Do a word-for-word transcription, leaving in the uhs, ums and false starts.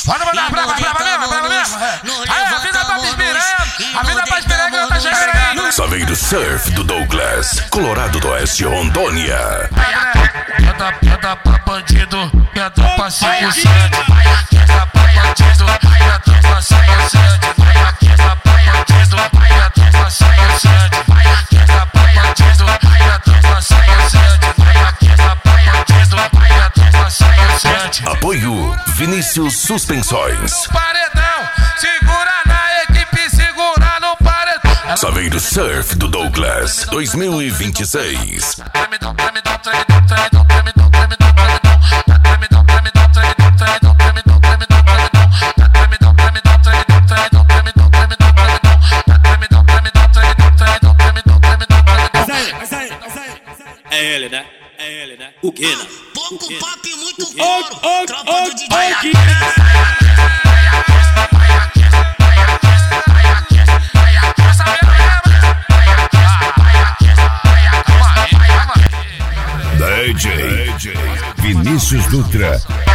Pode mandar brava, brava mesmo, brava mesmo. Aí, a vida pra piranha, a vida pra piranha tá chegando aí. Só vem do surf do Douglas, Colorado do Oeste, Rondônia. Manda, manda pra bandido, minha tropa cinco sete. Manda pra bandido, minha tropa cinco sete. Manda pra bandido, minha tropa cinco sete. Manda pra bandido, minha tropa cinco sete. Manda pra bandido, minha tropa cinco sete. Apoio Vinícius Suspensões. Paredão, segura na equipe, segura no paredão. Só vem do surf do Douglas dois mil e vinte e seis. É ele, né? É ele, né? O que, né? Pouco papo e muito couro. Tropa do D J. D J Vinícius Dutra.